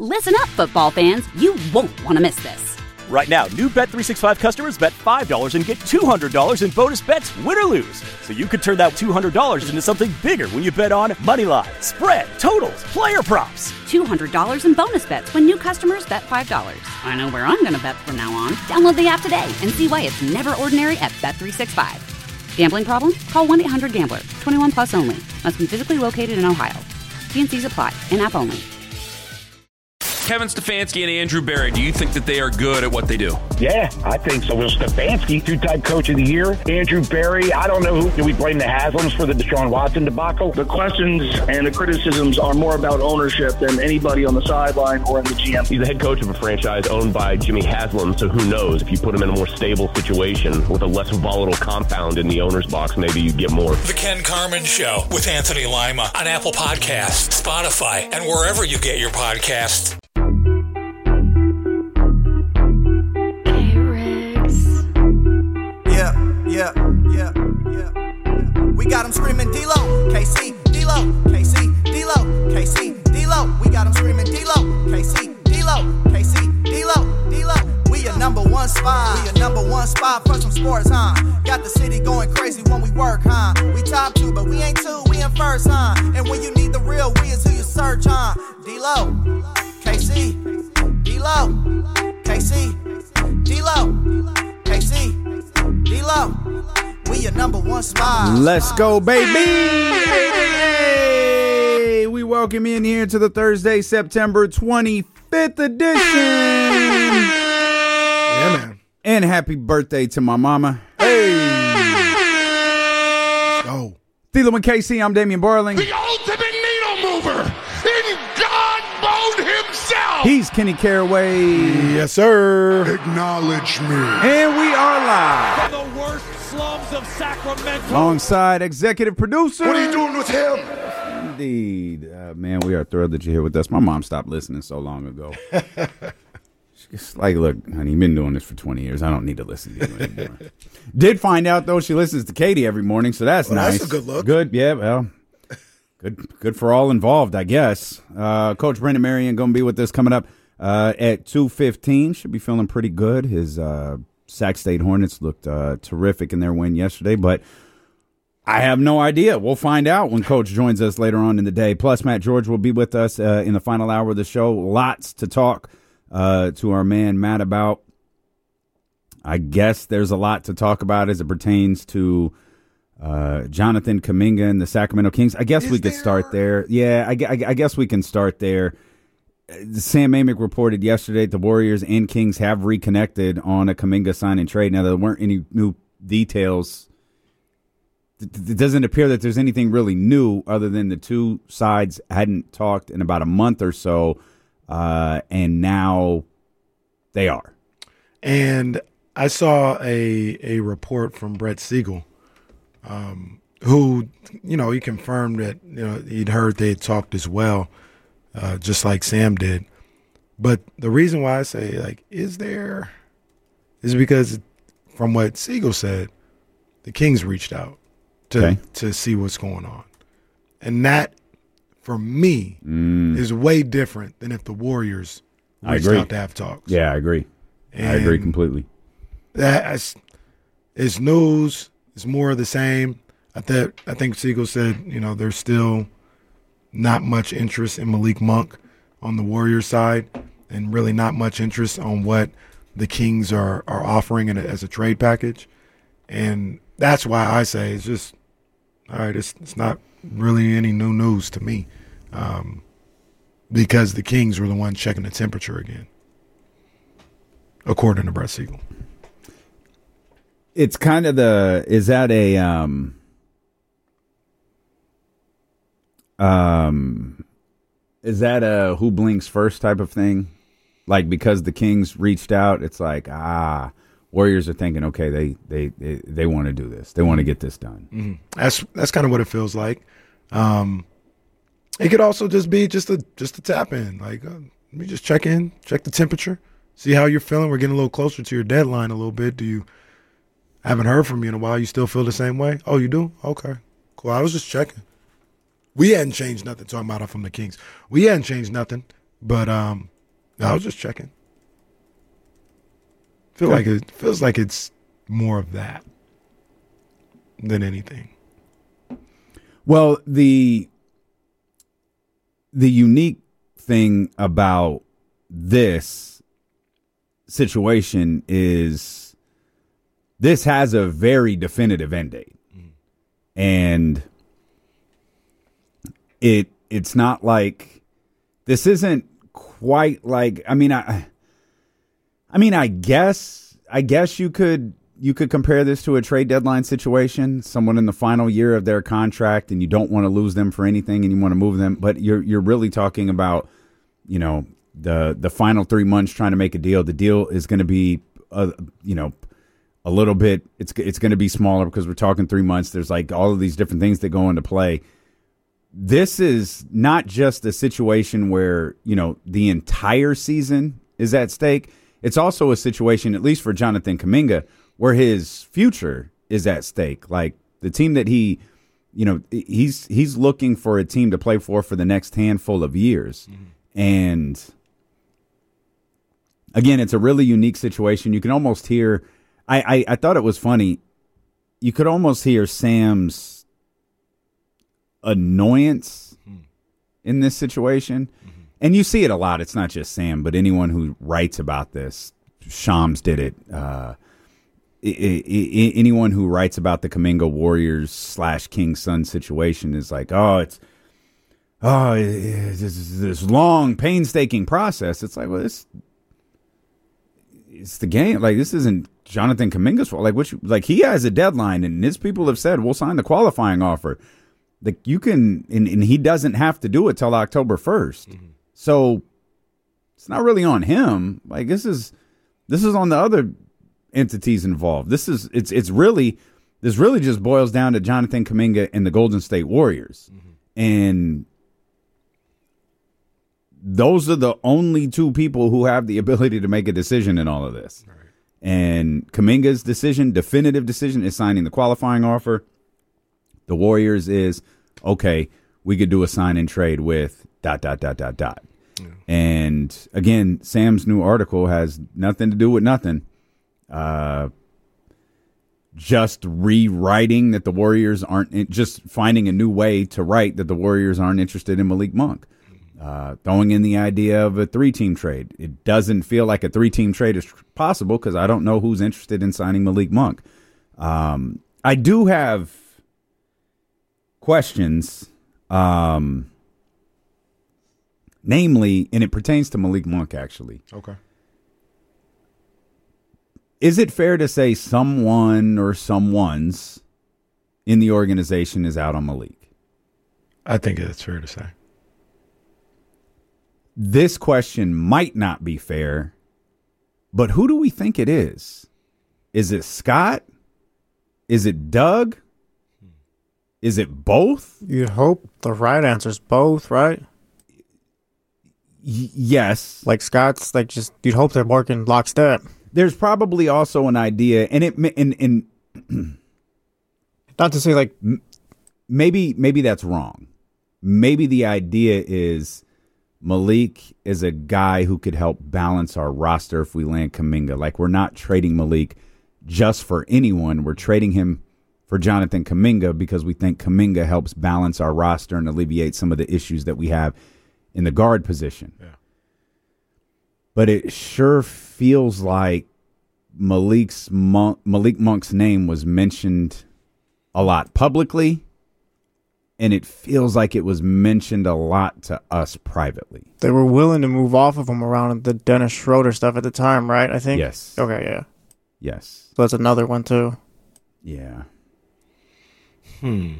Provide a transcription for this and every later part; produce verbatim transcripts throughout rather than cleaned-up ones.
Listen up, football fans. You won't want to miss this. Right now, new Bet three sixty-five customers bet five dollars and get two hundred dollars in bonus bets, win or lose. So you could turn that two hundred dollars into something bigger when you bet on money line, spread, totals, player props. two hundred dollars in bonus bets when new customers bet five dollars. I know where I'm going to bet from now on. Download the app today and see why it's never ordinary at Bet three sixty-five. Gambling problem? Call one eight hundred gambler. twenty-one plus only. Must be physically located in Ohio. T and C's apply. In-app only. Kevin Stefanski and Andrew Berry, do you think that they are good at what they do? Yeah, I think so. Well, Stefanski, two-time coach of the year. Andrew Berry, I don't know who. Do we blame the Haslams for the Deshaun Watson debacle? The questions and the criticisms are more about ownership than anybody on the sideline or in the G M. He's the head coach of a franchise owned by Jimmy Haslam, so who knows? If you put him in a more stable situation with a less volatile compound in the owner's box, maybe you get more. The Ken Carman Show with Anthony Lima on Apple Podcasts, Spotify, and wherever you get your podcasts. Yeah, yeah, yeah, yeah. We got them screaming D-Lo, K C, D-Lo, K C, D-Lo, K C, D-Lo. We got them screaming D-Lo, K C, D-Lo, K C, D-Lo, D-Lo. We a number one spot, we a number one spot for some sports, huh? Got the city going crazy when we work, huh? We top two, but we ain't two, we in first, huh? And when you need the real, we is who you search, huh? D-Lo, K C, D-Lo, K C, D-Lo, K C, D-Lo. We your number one spot. Let's go, baby. Hey, we welcome in here to the Thursday, September twenty-fifth edition. Yeah, man. And happy birthday to my mama. Hey. Let's go. Thilo and K C, I'm Damian Barling. The ultimate needle mover in God mode himself. He's Kenny Caraway. Yes, sir. Acknowledge me. And we are live. From the worst slums of Sacramento. Alongside executive producer. What are you doing with him? Indeed. Uh, man, we are thrilled that you're here with us. My mom stopped listening so long ago. She's like, look, honey, you've been doing this for twenty years. I don't need to listen to you anymore. Did find out, though, she listens to Katie every morning, so that's well, nice. That's a good look. Good, yeah, well, good good for all involved, I guess. Uh, Coach Brendan Marion going to be with us coming up uh, at two fifteen. Should be feeling pretty good. His uh, Sac State Hornets looked uh, terrific in their win yesterday, but I have no idea. We'll find out when Coach joins us later on in the day. Plus, Matt George will be with us uh, in the final hour of the show. Lots to talk uh, to our man Matt about. I guess there's a lot to talk about as it pertains to uh, Jonathan Kuminga and the Sacramento Kings. I guess Is we could there... start there. Yeah, I, I, I guess we can start there. Sam Amick reported yesterday that the Warriors and Kings have reconnected on a Kuminga sign and trade. Now, there weren't any new details. It doesn't appear that there's anything really new other than the two sides hadn't talked in about a month or so, uh, and now they are. And I saw a a report from Brett Siegel, um, who, you know, he confirmed that, you know, he'd heard they had talked as well, uh, just like Sam did. But the reason why I say, like, is there, is because from what Siegel said, the Kings reached out to okay. to see what's going on. And that, for me, mm. is way different than if the Warriors reached out to have talks. Yeah, I agree. And I agree completely. That's it's news. It's more of the same. I th- I think Siegel said, you know, there's still not much interest in Malik Monk on the Warriors side, and really not much interest on what the Kings are are offering in a, as a trade package. And that's why I say it's just, all right, it's, it's not really any new news to me, um, because the Kings were the ones checking the temperature again, according to Brett Siegel. It's kind of the, is that a, um, um, is that a who blinks first type of thing? Like, because the Kings reached out, it's like, ah, Warriors are thinking, okay, they they they, they want to do this. They want to get this done. Mm-hmm. That's that's kind of what it feels like. Um, it could also just be just a just a tap in. Like, uh, let me just check in, check the temperature, see how you're feeling. We're getting a little closer to your deadline a little bit. Do you I haven't heard from you in a while? You still feel the same way? Oh, you do? Okay, cool. I was just checking. We hadn't changed nothing. Talking about it from the Kings, we hadn't changed nothing. But um, No, I was just checking. Feel like it feels like it's more of that than anything. Well, the the unique thing about this situation is this has a very definitive end date. Mm. And it it's not like this isn't quite like I mean I I mean I guess I guess you could you could compare this to a trade deadline situation, someone in the final year of their contract and you don't want to lose them for anything and you want to move them, but you're you're really talking about, you know, the the final three months trying to make a deal. The deal is going to be a, you know, a little bit it's it's going to be smaller because we're talking three months. There's like all of these different things that go into play. This is not just a situation where, you know, the entire season is at stake. It's also a situation, at least for Jonathan Kuminga, where his future is at stake. Like the team that he, you know, he's he's looking for a team to play for for the next handful of years. Mm-hmm. And again, it's a really unique situation. You can almost hear, I, I, I thought it was funny, you could almost hear Sam's annoyance mm-hmm. in this situation. Mm-hmm. And you see it a lot. It's not just Sam, but anyone who writes about this. Shams did it. Uh, I, I, I, anyone who writes about the Kuminga Warriors slash King Sun situation is like, oh, it's oh, it's this long, painstaking process. It's like, well, this it's the game. Like, this isn't Jonathan Kuminga's fault. Like, which, like he has a deadline, and his people have said we'll sign the qualifying offer. Like, you can, and, and he doesn't have to do it till October first. Mm-hmm. So it's not really on him. Like, this is this is on the other entities involved. This is it's it's really this really just boils down to Jonathan Kuminga and the Golden State Warriors. Mm-hmm. And those are the only two people who have the ability to make a decision in all of this. Right. And Kuminga's decision, definitive decision, is signing the qualifying offer. The Warriors is, okay, we could do a sign and trade with dot, dot, dot, dot, dot. Yeah. And again, Sam's new article has nothing to do with nothing. Uh, just rewriting that the Warriors aren't, in, just finding a new way to write that the Warriors aren't interested in Malik Monk. Uh, throwing in the idea of a three-team trade. It doesn't feel like a three-team trade is possible because I don't know who's interested in signing Malik Monk. Um, I do have questions, um, namely, and it pertains to Malik Monk, actually. Okay. Is it fair to say someone or someones in the organization is out on Malik? I think it's fair to say. This question might not be fair, but who do we think it is? Is it Scott? Is it Doug? Is it both? You'd hope the right answer is both, right? Y- yes. Like Scott's, like just you'd hope they're working lockstep. There's probably also an idea, and it and and not to say like maybe maybe that's wrong. Maybe the idea is Malik is a guy who could help balance our roster if we land Kuminga. Like, we're not trading Malik just for anyone. We're trading him for Jonathan Kuminga because we think Kuminga helps balance our roster and alleviate some of the issues that we have in the guard position. Yeah. But it sure feels like Malik's Monk, Malik Monk's name was mentioned a lot publicly. And it feels like it was mentioned a lot to us privately. They were willing to move off of him around the Dennis Schroeder stuff at the time, right? I think. Yes. Okay, yeah. Yes. So that's another one, too. Yeah. Hmm.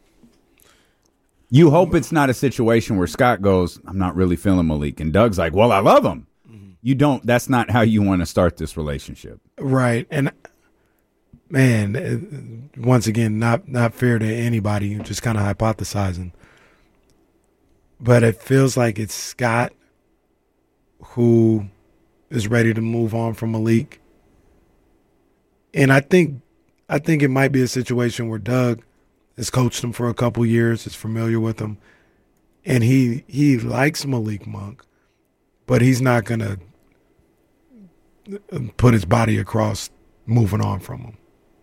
You hope it's not a situation where Scott goes, I'm not really feeling Malik. And Doug's like, well, I love him. Mm-hmm. You don't. That's not how you want to start this relationship. Right. And man, once again, not not fair to anybody, just kind of hypothesizing. But it feels like it's Scott who is ready to move on from Malik. And I think I think it might be a situation where Doug has coached him for a couple years, is familiar with him, and he he likes Malik Monk, but he's not going to put his body across moving on from him.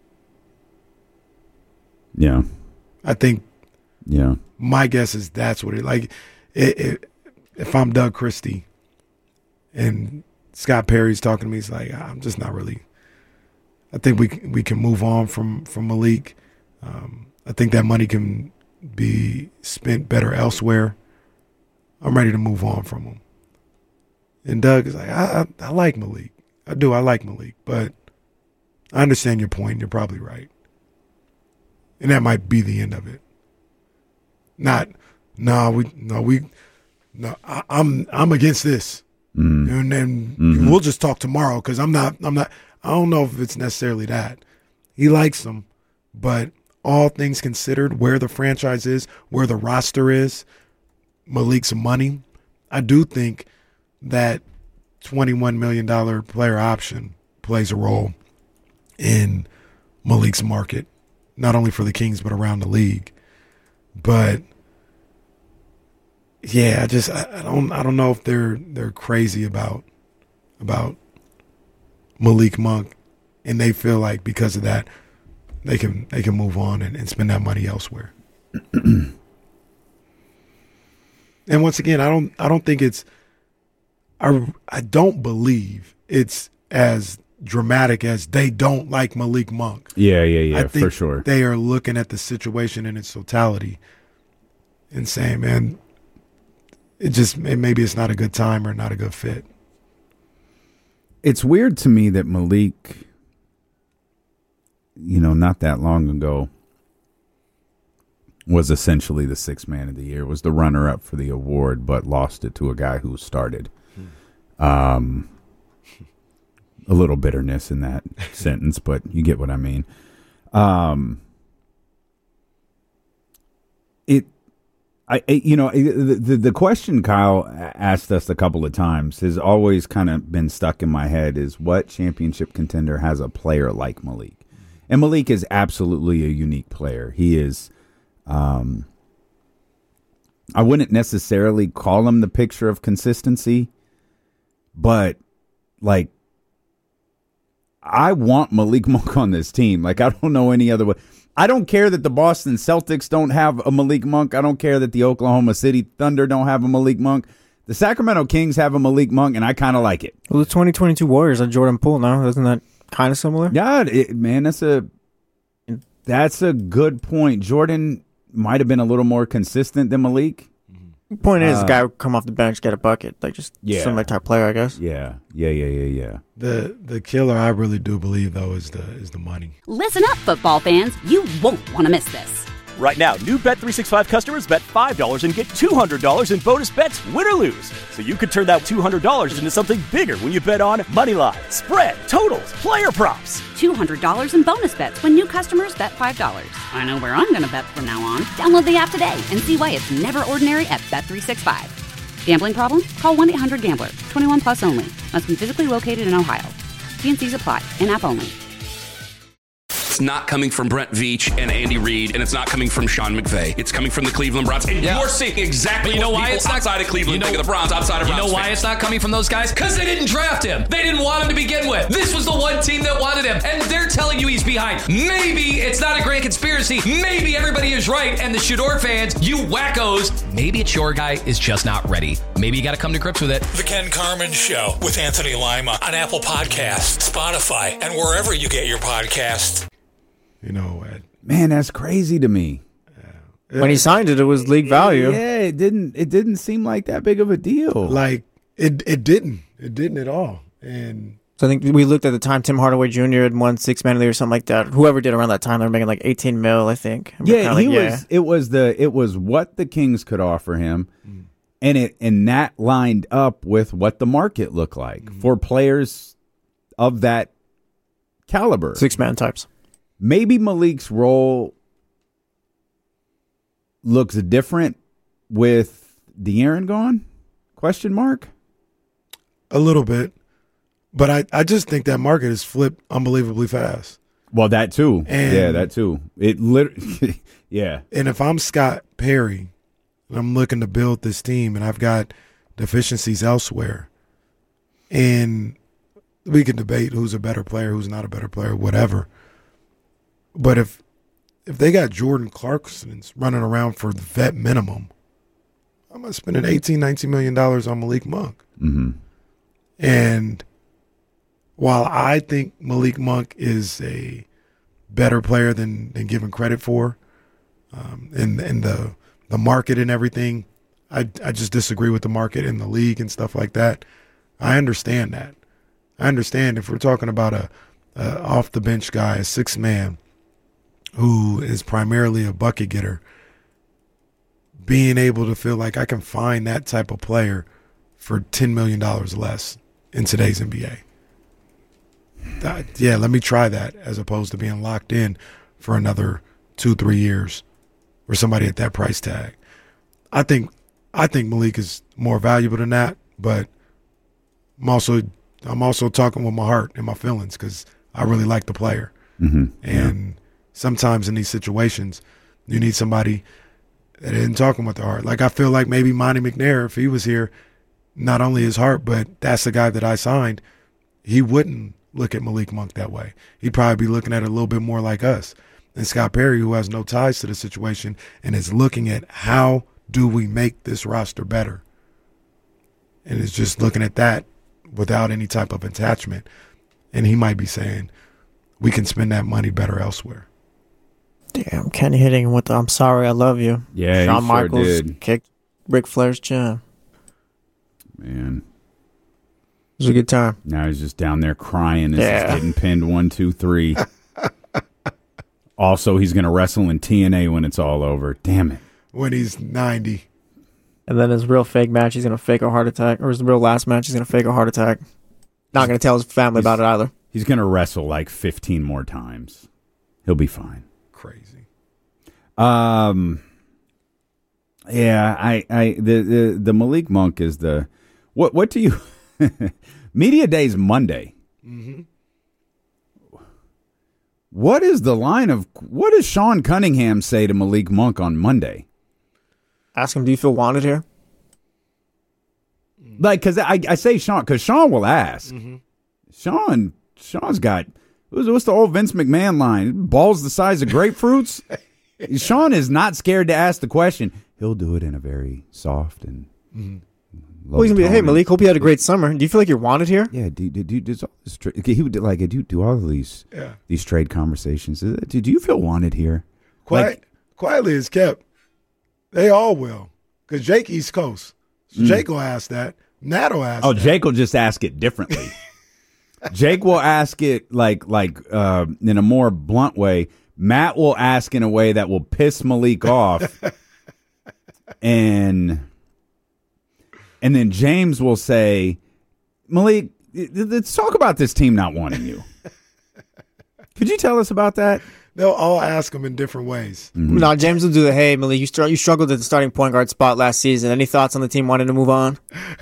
Yeah. I think yeah. my guess is that's what it like. It, it, if I'm Doug Christie and Scott Perry's talking to me, he's like, I'm just not really. I think we we can move on from from Malik. Um, I think that money can be spent better elsewhere. I'm ready to move on from him. And Doug is like, I, I, I like Malik. I do. I like Malik, but I understand your point. You're probably right. And that might be the end of it. Not, no, we, no, we, no, I, I'm, I'm against this, mm. and then mm-hmm. we'll just talk tomorrow because I'm not, I'm not, I don't know if it's necessarily that. He likes him, but all things considered, where the franchise is, where the roster is, Malik's money, I do think that twenty-one million dollars player option plays a role in Malik's market, not only for the Kings but around the league. But yeah, I just I, I don't I don't know if they're they're crazy about about Malik Monk, and they feel like because of that they can they can move on and, and spend that money elsewhere. And once again, I don't I don't think it's I I don't believe it's as dramatic as they don't like Malik Monk. Yeah, yeah, yeah, I think for sure. They are looking at the situation in its totality and saying, man, it just maybe it's not a good time or not a good fit. It's weird to me that Malik, you know, not that long ago, was essentially the sixth man of the year, was the runner-up for the award, but lost it to a guy who started. Hmm. Um, a little bitterness in that sentence, but you get what I mean. Um, it, I, you know, the, the the question Kyle asked us a couple of times has always kind of been stuck in my head: is what championship contender has a player like Malik? And Malik is absolutely a unique player. He is. Um, I wouldn't necessarily call him the picture of consistency, but like, I want Malik Monk on this team. Like, I don't know any other way. I don't care that the Boston Celtics don't have a Malik Monk. I don't care that the Oklahoma City Thunder don't have a Malik Monk. The Sacramento Kings have a Malik Monk, and I kind of like it. Well, the twenty twenty-two Warriors on Jordan Poole now. Isn't that kind of similar? Yeah, it, man, that's a that's a good point. Jordan might have been a little more consistent than Malik. The point is, uh, the guy would come off the bench, get a bucket, like just yeah. similar type player, I guess. Yeah, yeah, yeah, yeah, yeah. The the killer, I really do believe though, is the is the money. Listen up, football fans. You won't want to miss this. Right now, new Bet three sixty-five customers bet five dollars and get two hundred dollars in bonus bets, win or lose. So you could turn that two hundred dollars into something bigger when you bet on money line, spread, totals, player props. two hundred dollars in bonus bets when new customers bet five dollars. I know where I'm going to bet from now on. Download the app today and see why it's never ordinary at Bet three sixty-five. Gambling problem? Call one eight hundred gambler. twenty-one plus only. Must be physically located in Ohio. T and C's apply. In-app only. It's not coming from Brent Veach and Andy Reid, and it's not coming from Sean McVay. It's coming from the Cleveland Browns. And Yeah. you're seeing exactly But you know what why people it's not- outside of Cleveland you know- think of the Browns, outside of You Browns know why fans. it's not coming from those guys? Because they didn't draft him. They didn't want him to begin with. This was the one team that wanted him, and they're telling you he's behind. Maybe it's not a grand conspiracy. Maybe everybody is right, and the Shador fans, you wackos, maybe it's your guy is just not ready. Maybe you got to come to grips with it. The Ken Carmen Show with Anthony Lima on Apple Podcasts, Spotify, and wherever you get your podcasts. You know, at, Man, that's crazy to me. When he signed it, it was league value. Yeah, it didn't. It didn't seem like that big of a deal. like it it didn't. It didn't at all. And So I think we looked at the time Tim Hardaway Junior had won six man of the year or something like that. Whoever did around that time, they were making like eighteen mil, I think. And we're Yeah, kinda he like, was. yeah. It was the. It was what the Kings could offer him, Mm. and it and that lined up with what the market looked like Mm. for players of that caliber. Six man types. Maybe Malik's role looks different with De'Aaron gone? Question mark. a little bit, but I, I just think that market has flipped unbelievably fast. Well, that too. And- yeah, that too. It literally. Yeah. And if I'm Scott Perry and I'm looking to build this team and I've got deficiencies elsewhere, And we can debate who's a better player, who's not a better player, whatever. But if if they got Jordan Clarkson's running around for the vet minimum, I'm not spending eighteen, nineteen million dollars on Malik Monk. Mm-hmm. And while I think Malik Monk is a better player than, than given credit for, um, in, in the the market and everything, I, I just disagree with the market and the league and stuff like that. I understand that. I understand if we're talking about a, a off-the-bench guy, a sixth man, who is primarily a bucket getter, being able to feel like I can find that type of player for ten million dollars less in today's N B A. That, yeah, let me try that as opposed to being locked in for another two, three years for somebody at that price tag. I think I think Malik is more valuable than that, but I'm also I'm also talking with my heart and my feelings because I really like the player. Mm-hmm. And yeah. sometimes in these situations, you need somebody that isn't talking with the heart. Like I feel like maybe Monty McNair, if he was here, not only his heart, but that's the guy that I signed, he wouldn't look at Malik Monk that way. He'd probably be looking at it a little bit more like us. And Scott Perry, who has no ties to the situation and is looking at how do we make this roster better, and is just looking at that without any type of attachment. And he might be saying, we can spend that money better elsewhere. Damn, Kenny hitting with the I'm sorry, I love you. Yeah, Shawn he sure Michaels did. kicked Ric Flair's chin. Man. It was a good time. Now he's just down there crying as Yeah. he's getting pinned one, two, three. Also, he's going to wrestle in T N A when it's all over. Damn it. When he's ninety. And then his real fake match, he's going to fake a heart attack. Or his real last match, he's going to fake a heart attack. Not going to tell his family about it either. He's going to wrestle like fifteen more times. He'll be fine. Crazy. Um. Yeah, I, I, the, the, the Malik Monk is the, what, what do you, Media Day's Monday. Mm-hmm. What is the line of, what does Sean Cunningham say to Malik Monk on Monday? Ask him, do you feel wanted here? Like, because I, I say Sean, because Sean will ask. Mm-hmm. Sean, Sean's got, what's, what's the old Vince McMahon line? Balls the size of grapefruits? Sean is not scared to ask the question. He'll do it in a very soft and mm-hmm. Well, he's going to be, hey, Malik, hope you had a great summer. Do you feel like you're wanted here? Yeah, do, do, do, does all this tra- okay, he would do, like, do, do all of these yeah. these trade conversations. Do, do you feel wanted here? Quiet, like, quietly is kept. They all will. Because Jake East Coast. So Mm. Jake will ask that. Nat will ask Oh, that. Jake will just ask it differently. Jake will ask it like like uh, in a more blunt way. Matt will ask in a way that will piss Malik off. and and then James will say, Malik, let's talk about this team not wanting you. Could you tell us about that? They'll all ask him in different ways. Mm-hmm. No, James will do the, hey, Malik, you, str- you struggled at the starting point guard spot last season. Any thoughts on the team wanting to move on?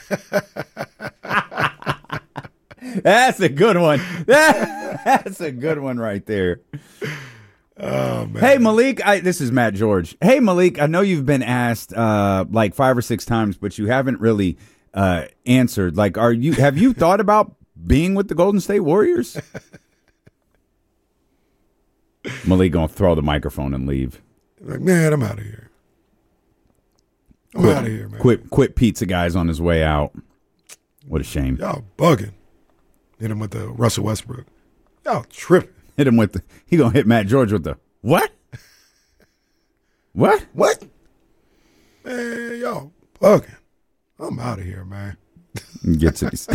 That's a good one. That, that's a good one right there. Oh, man. Hey, Malik, I, this is Matt George. Hey, Malik, I know you've been asked uh, like five or six times, but you haven't really uh, answered. Like, are you? Have you thought about being with the Golden State Warriors? Malik gonna throw the microphone and leave. Like, man, I'm out of here. I'm Quit, out of here, man. Quit, quit pizza guys on his way out. What a shame. Y'all bugging. Hit him with the Russell Westbrook. Y'all tripping. Hit him with the, he gonna hit Matt George with the, what? What? What? Man, y'all bugging. I'm out of here, man. Get to these.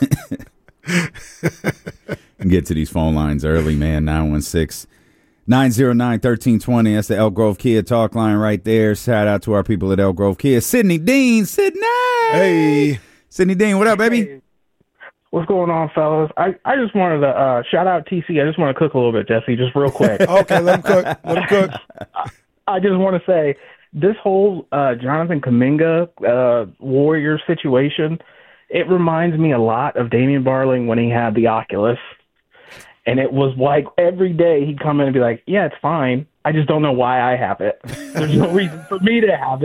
Get to these phone lines early, man. nine one six, nine oh nine, one three two oh. That's the Elk Grove Kia talk line right there. Shout out to our people at Elk Grove Kia. Sydney Dean. Sydney. Hey. Sydney Dean, what up, baby? Hey. What's going on, fellas? I, I just wanted to uh, shout out T C. I just want to cook a little bit, Jesse, just real quick. Okay, let him cook. Let him cook. I, I just want to say this whole uh, Jonathan Kuminga uh, Warriors situation, it reminds me a lot of Damian Barling when he had the Oculus. And it was like every day he'd come in and be like, yeah, it's fine. I just don't know why I have it. There's no reason for me to have it.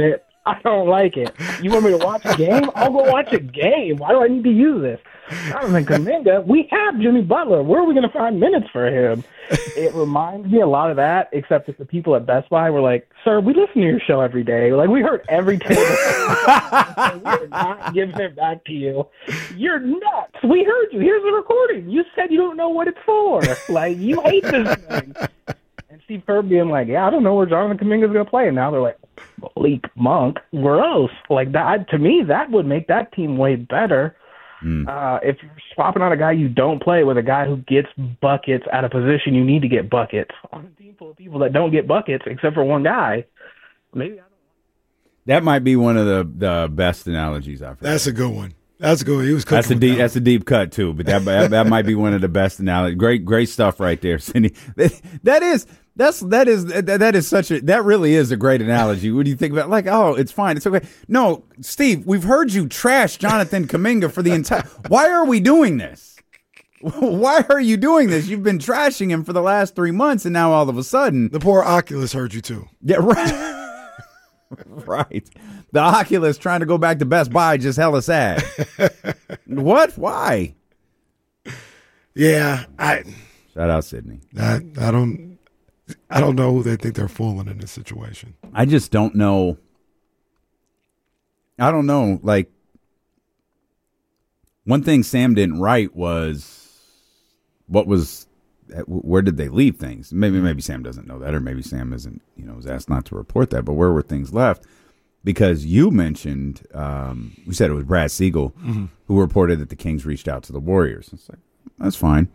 I don't like it. You want me to watch a game? I'll go watch a game. Why do I need to use this? Jonathan Kuminga, we have Jimmy Butler. Where are we going to find minutes for him? It reminds me a lot of that, except that the people at Best Buy were like, sir, we listen to your show every day. Like, we heard every table. We're not giving it back to you. You're nuts. We heard you. Here's the recording. You said you don't know what it's for. Like, you hate this thing. And Steve Kerr being like, yeah, I don't know where Jonathan Kuminga's going to play. And now they're like, Malik Monk, gross. Like, that, to me, that would make that team way better. Mm. Uh, if you're swapping out a guy you don't play with a guy who gets buckets at a position you need to get buckets on a team full of people that don't get buckets except for one guy, maybe I don't know. That might be one of the, the best analogies I've heard. That's a good one. That's a good one. He was that's a deep. That. That's a deep cut too. But that that, that might be one of the best analogies. Great, great stuff right there, Cindy. That, that is that's that is that, that is such a that really is a great analogy. What do you think about? Like, oh, it's fine, it's okay. No, Steve, we've heard you trash Jonathan Kuminga for the entire. Why are we doing this? Why are you doing this? You've been trashing him for the last three months, and now all of a sudden, the poor Oculus heard you too. Yeah, right. Right. The Oculus trying to go back to Best Buy just hella sad. What? Why? Yeah, I shout out Sydney. I, I don't I don't know who they think they're fooling in this situation. I just don't know. I don't know. Like, one thing Sam didn't write was what was where did they leave things? Maybe maybe Sam doesn't know that, or maybe Sam isn't, you know, was asked not to report that. But where were things left? Because you mentioned, um, we said it was Brad Siegel mm-hmm. who reported that the Kings reached out to the Warriors. It's like, that's fine.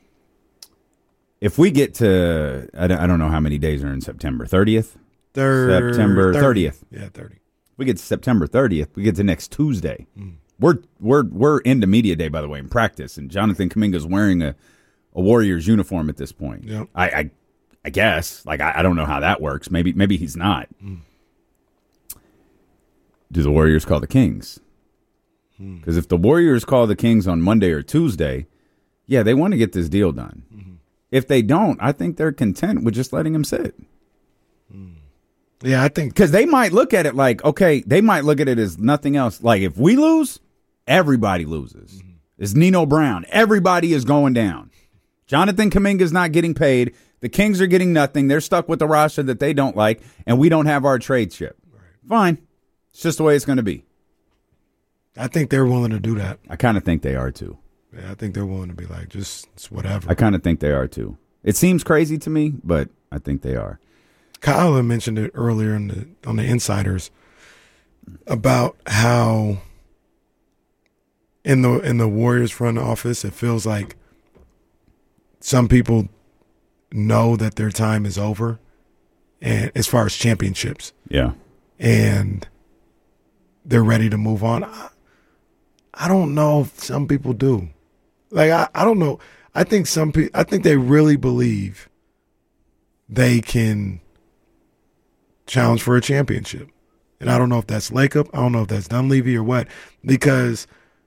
If we get to, I don't, I don't know how many days are in September, thirtieth? Thir- September thirtieth. Yeah, thirty. We get to September thirtieth. We get to next Tuesday. Mm. We're we're we're into media day, by the way, in practice, and Jonathan Kuminga's wearing a, a Warriors uniform at this point. Yep. I, I I guess. Like, I, I don't know how that works. Maybe maybe he's not. Mm. Do the Warriors call the Kings? Because mm. if the Warriors call the Kings on Monday or Tuesday, yeah, they want to get this deal done. Mm-hmm. If they don't, I think they're content with just letting him sit. Mm. Yeah, I think. Because they might look at it like, okay, they might look at it as nothing else. Like, if we lose, everybody loses. Mm-hmm. It's Nino Brown. Everybody is going down. Jonathan Kuminga is not getting paid. The Kings are getting nothing. They're stuck with the roster that they don't like, and we don't have our trade chip. Right. Fine. It's just the way it's going to be. I think they're willing to do that. I kind of think they are, too. Yeah, I think they're willing to be like, just it's whatever. I kind of think they are, too. It seems crazy to me, but I think they are. Kyle had mentioned it earlier in the, on the Insiders about how in the in the Warriors front office, it feels like some people know that their time is over, and as far as championships. Yeah. And they're ready to move on. I, I don't know if some people do. Like, I, I don't know. I think some people, I think they really believe they can challenge for a championship. And I don't know if that's Lacob. I don't know if that's Dunleavy or what, because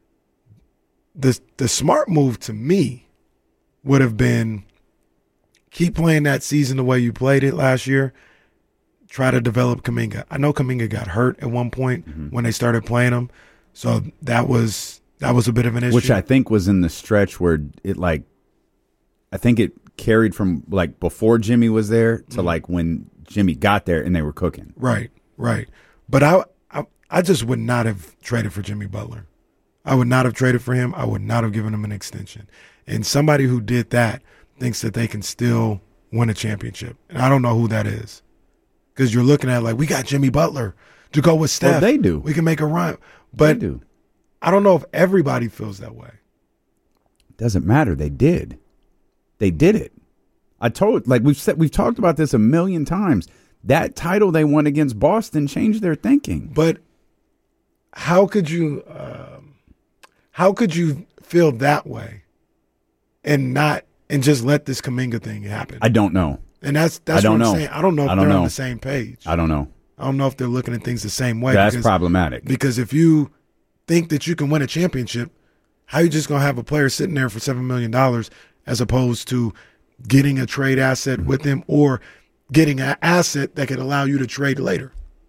the the smart move to me would have been keep playing that season the way you played it last year. Try to develop Kuminga. I know Kuminga got hurt at one point mm-hmm. when they started playing him, so that was that was a bit of an issue. Which I think was in the stretch where it like, I think it carried from like before Jimmy was there to mm-hmm. like when Jimmy got there and they were cooking. Right, right. But I, I, I just would not have traded for Jimmy Butler. I would not have traded for him. I would not have given him an extension. And somebody who did that thinks that they can still win a championship, and I don't know who that is. Because you're looking at like, we got Jimmy Butler to go with Steph. Well, they do. We can make a run. But they do. I don't know if everybody feels that way. Doesn't matter. They did. They did it. I told, like we've said, we've talked about this a million times. That title they won against Boston changed their thinking. But how could you, um, how could you feel that way and not and just let this Kuminga thing happen? I don't know. And that's that's I don't what I'm know. saying. I don't know if I don't they're know. on the same page. I don't know. I don't know if they're looking at things the same way. That's because, problematic. Because if you think that you can win a championship, how are you just going to have a player sitting there for seven million dollars as opposed to getting a trade asset with him or getting an asset that could allow you to trade later?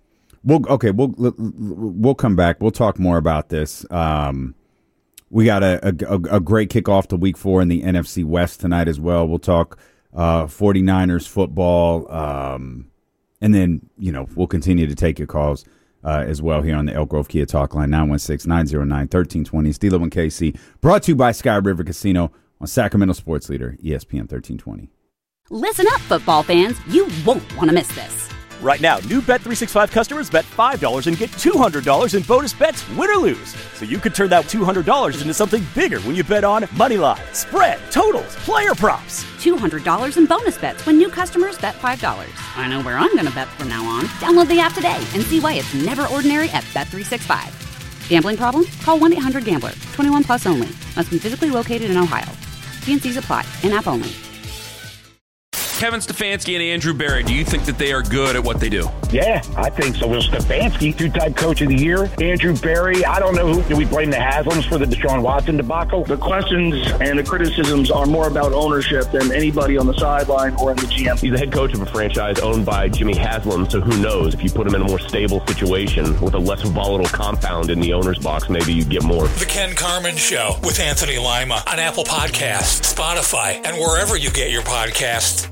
we'll okay. We'll we'll come back. We'll talk more about this. Um, we got a, a a great kickoff to Week Four in the N F C West tonight as well. We'll talk uh, 49ers football, um, and then you know we'll continue to take your calls uh, as well here on the Elk Grove Kia Talk Line nine one six, nine zero nine, one three two zero. It's D-Lo and K C, brought to you by Sky River Casino on Sacramento Sports Leader E S P N thirteen twenty. Listen up, football fans. You won't want to miss this. Right now, new Bet three sixty-five customers bet five dollars and get two hundred dollars in bonus bets, win or lose. So you could turn that two hundred dollars into something bigger when you bet on Moneyline, spread, totals, player props. two hundred dollars in bonus bets when new customers bet five dollars. I know where I'm going to bet from now on. Download the app today and see why it's never ordinary at Bet three sixty-five. Gambling problem? Call one eight hundred gambler. twenty-one plus only. Must be physically located in Ohio. T and C's apply. In-app only. Kevin Stefanski and Andrew Berry, do you think that they are good at what they do? Yeah, I think so. Will Stefanski, two-time coach of the year. Andrew Berry, I don't know who. Do we blame the Haslams for the Deshaun Watson debacle? The questions and the criticisms are more about ownership than anybody on the sideline or in the G M. He's the head coach of a franchise owned by Jimmy Haslam, so who knows? If you put him in a more stable situation with a less volatile compound in the owner's box, maybe you get more. The Ken Carman Show with Anthony Lima on Apple Podcasts, Spotify, and wherever you get your podcasts.